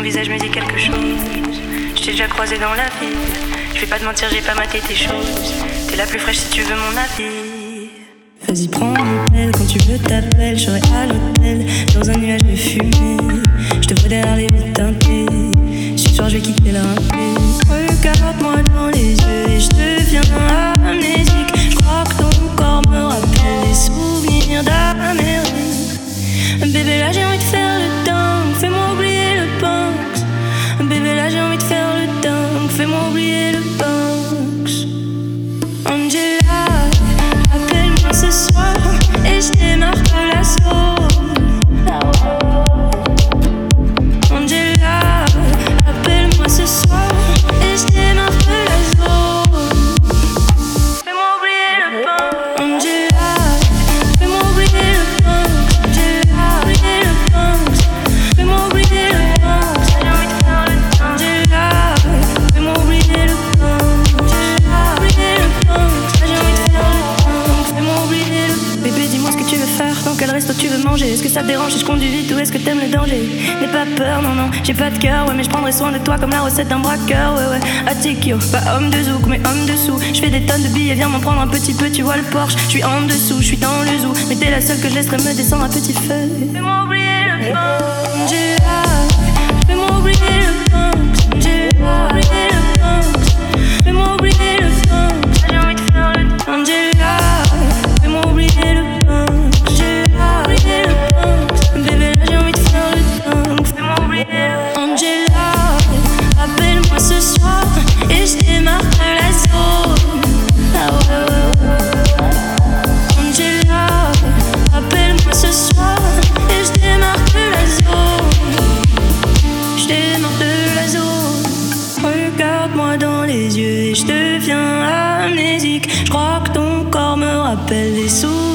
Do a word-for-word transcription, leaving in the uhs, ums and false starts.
visage me dit quelque chose. Je t'ai déjà croisé dans la ville. Je vais pas te mentir, j'ai pas maté tes choses. T'es la plus fraîche si tu veux mon avis. Vas-y, prends mon appel, quand tu veux t'appelles. Je serai à l'hôtel, dans un nuage de fumée. Je te vois derrière les vitres teintées. Ce soir je vais quitter la rapée. Regarde-moi dans les yeux et je deviens amnésique. Je crois que ton corps me rappelle des souvenirs d'Amérique. Bébé, là j'ai envie de faire le dingue, fais-moi oublier le Banks. Bébé, là j'ai envie de faire le dingue, fais-moi oublier le Banks. Angela, appelle-moi ce soir et je démarre de la zone. Angela, appelle-moi ce soir et je démarre de la zone. Fais-moi oublier le Banks. Angela, fais-moi oublier le Banks. Angela, oublier le Banks. Fais-moi oublier le Banks. J'ai envie de faire le temps. Angela, fais-moi oublier le Banks. Angela, oublier le Banks. J'ai envie de faire le temps. Fais-moi oublier le. Bébé, dis-moi ce que tu veux faire. Dans quel resto tu veux manger? Est-ce que ça te dérange si je conduis vite ou est-ce que t'aimes le danger? N'aie pas peur, non, non, j'ai pas de cœur. Ouais, mais je prendrai soin de toi comme la recette d'un braqueur. Ouais, ouais, Atikyo, pas homme de zouk, mais homme dessous. Je fais des tonnes de billets, viens m'en prendre un petit peu. Tu vois le Porsche, je suis en dessous, je suis dans le zoo. Mais t'es la seule que je laisserai me descendre un petit feu. Fais-moi oublier le Banks. Angela, fais-moi oublier le Banks. Angela, oublier le Banks. Fais-moi oublier le Banks. J'ai envie de faire le temps. Angela, fais-moi oublier le Banks. Angela, oublier le Banks. Bébé, là j'ai envie de faire le temps. Fais-moi oublier le Angela, appelle-moi ce soir et je démarre de la zone. Ah ouais, ouais, ouais. Angela, appelle-moi ce soir et je démarre de la zone. Je démarre de la zone. Regarde-moi dans les yeux et je deviens amnésique. Je crois que ton corps me rappelle des souvenirs